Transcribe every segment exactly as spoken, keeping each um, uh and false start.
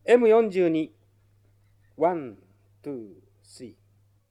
エムよんじゅうに、ワン、ツー、スリー。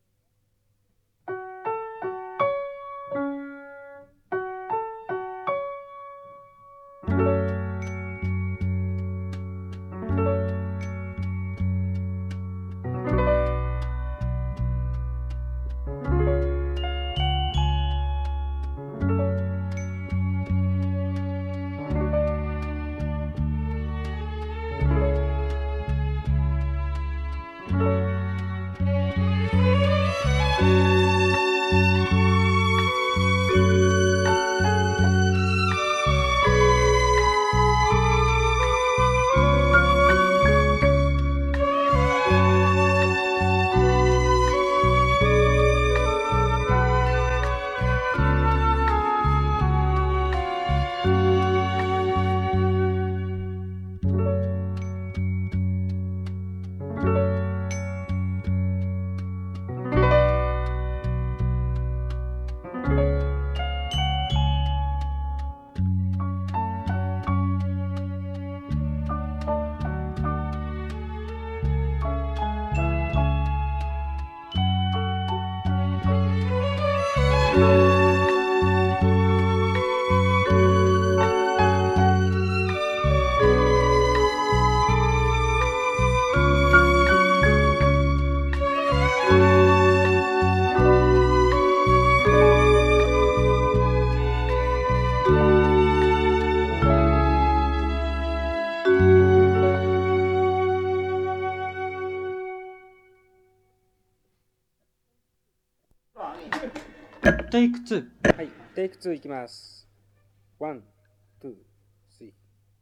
テイクツー。 はい、テイクツーいきます。ワン、ツー、スリー。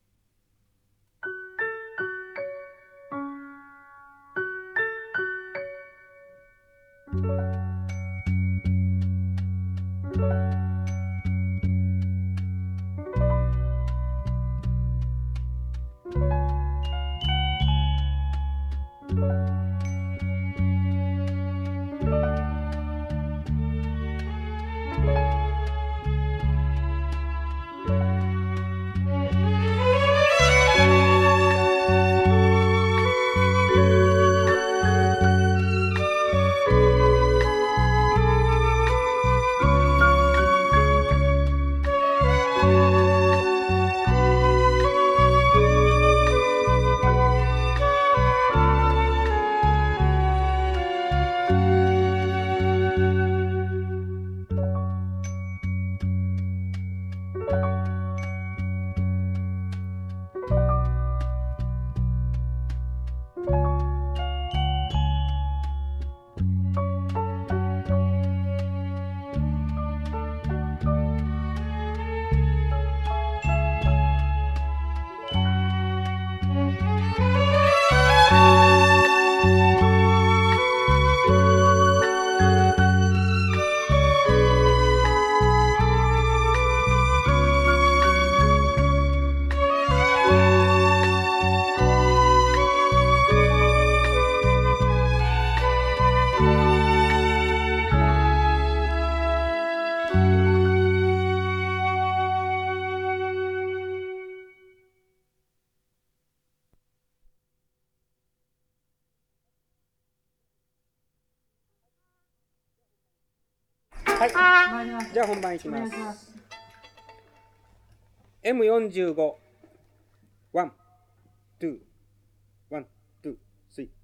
はい、じゃあ本番いきます。エムよんじゅうご、ワン、ツー、ワン、ツー、スリー。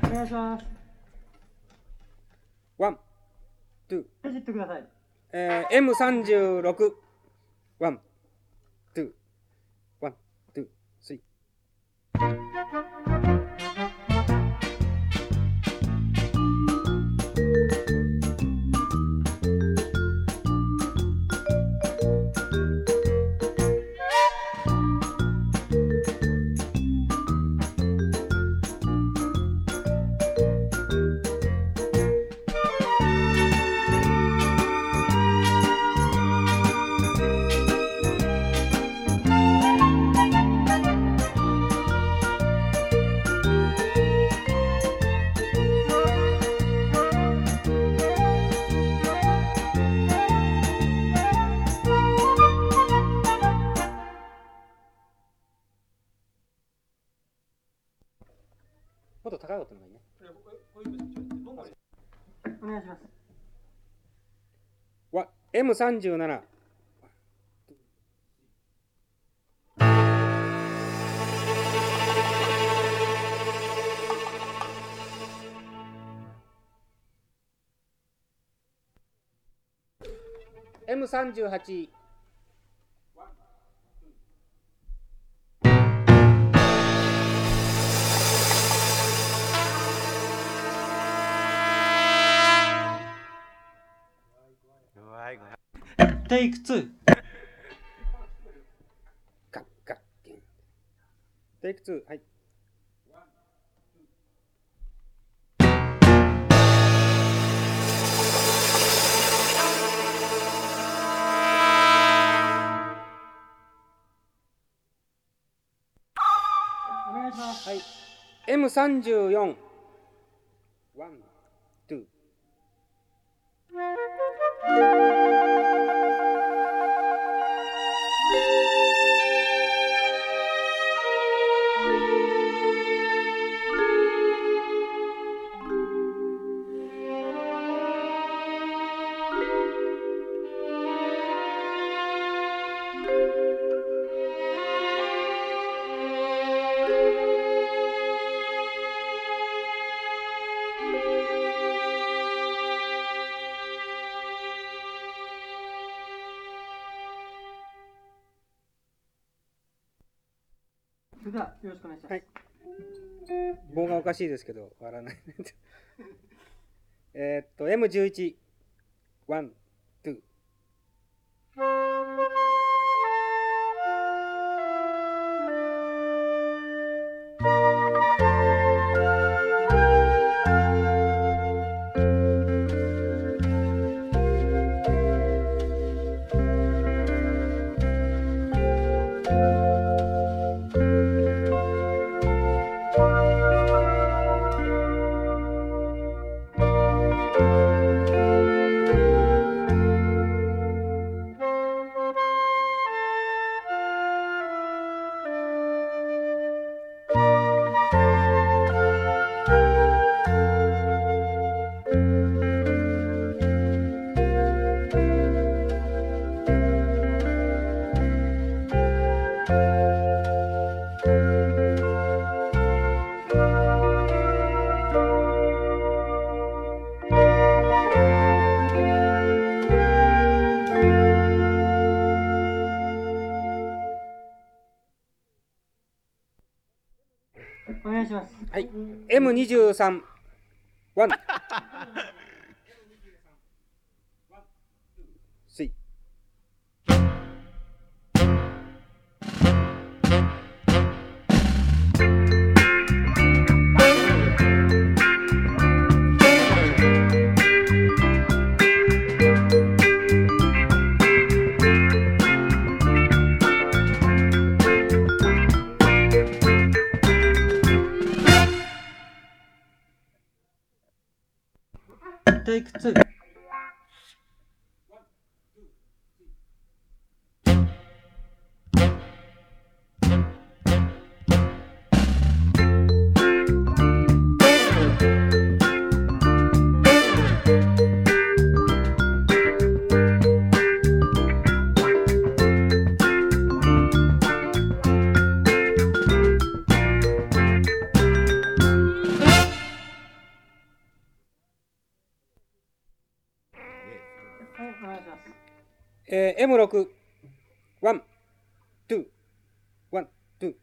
お願いします。 ワン、ツー、 レジットください。 えー、エムさんじゅうろく、ワン、ツー、ワン、ツー、スリー。もっと高い音の方がいいね。 お願いします。 わ エムさんじゅうなな。エムさんじゅうはち。 テイクツー。 ガッガッゲン。テイクツー、はい。 お願いします。 はい。エムさんじゅうよん。ワン、ツー。 それではよろしくお願いします。 はい。棒がおかしいですけど、割らない。えっと、エムじゅういち。ワン、ツー。 お願いします。 はい。エムにじゅうさん。ワン。スリー。 テイクツー。 えー、エムろく、ワン、ツー、ワン、ツー。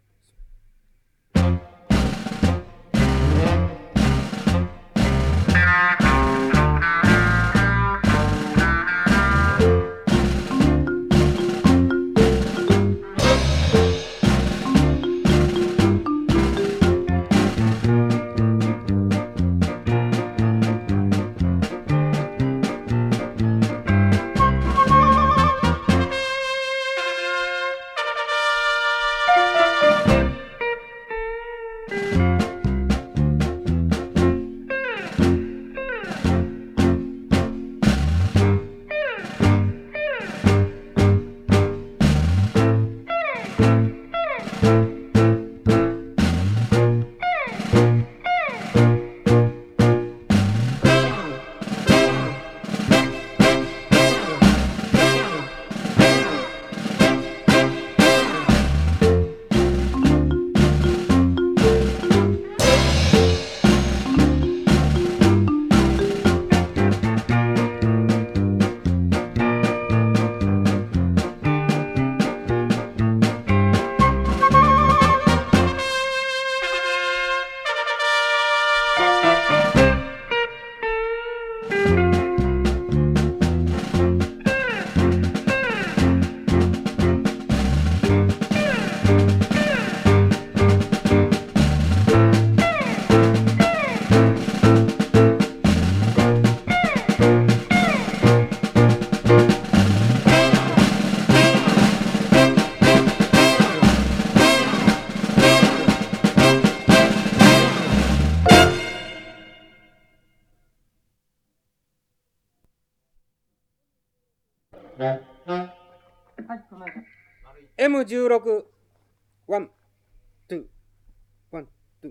はい、ごめんなさい。 エムじゅうろく、ワン、ツー、ワン、ツー。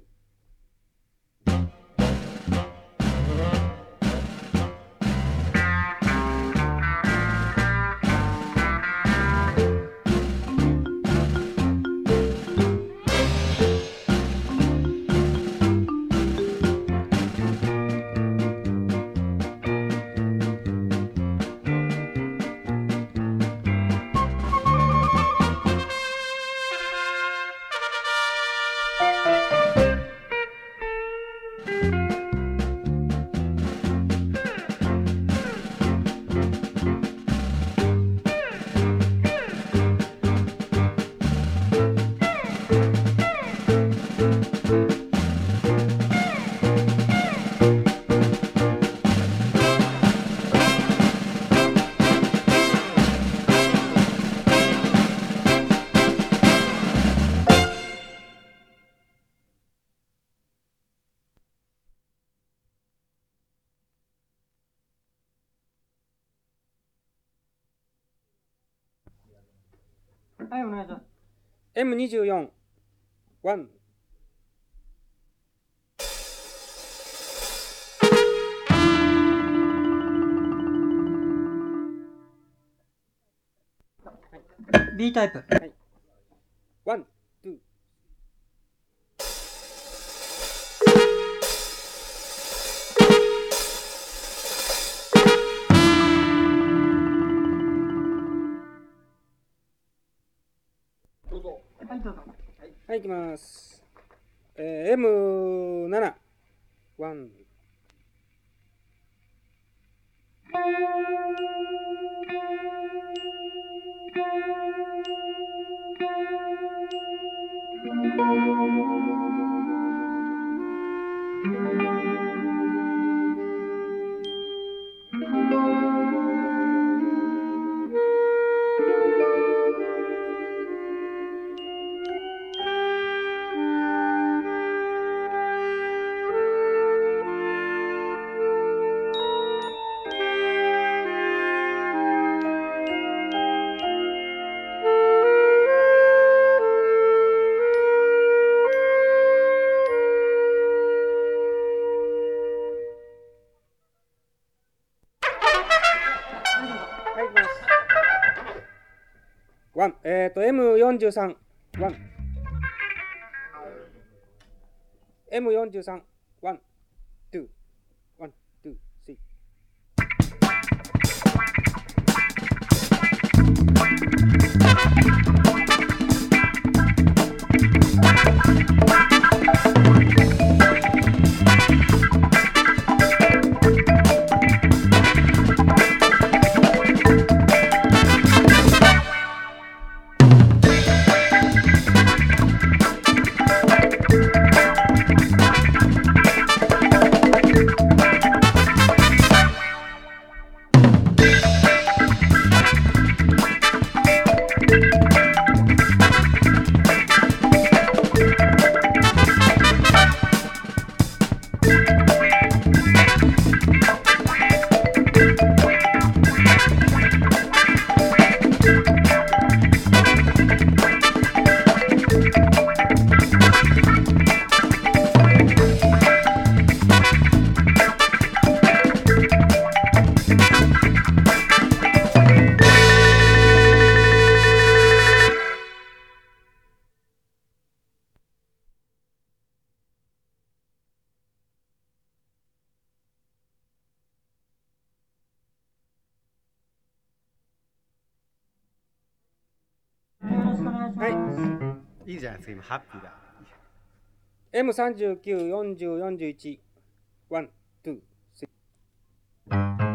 はい、お願いします。 エムにじゅうよん、ワン。 B タイプ。 はい。ワン、ツー。 はい、どうぞ。 はい、いきます。えー、エムなな、ワン。はい、いきます。ワン、えっ、ー、と、エムよんじゅうさん、ワン。エムよんじゅうさん、ワン、ツー、ワン、ツー、スリー。 はい。 いいじゃないですか、今、ハッピーだ。 エムさんじゅうきゅう、よんじゅう、よんじゅういち。ワン、ツー、スリー。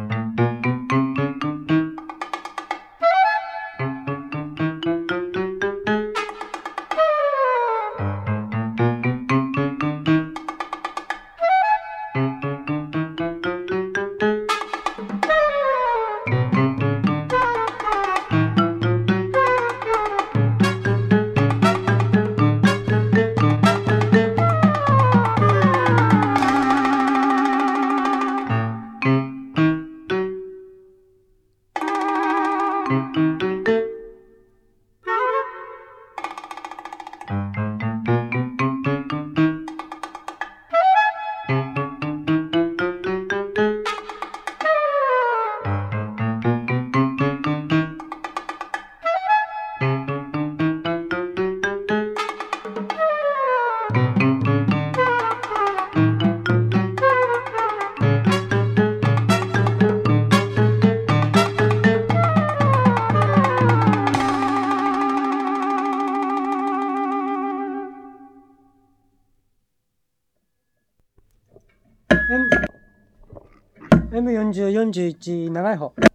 エムよんじゅう、よんじゅういち、長い方。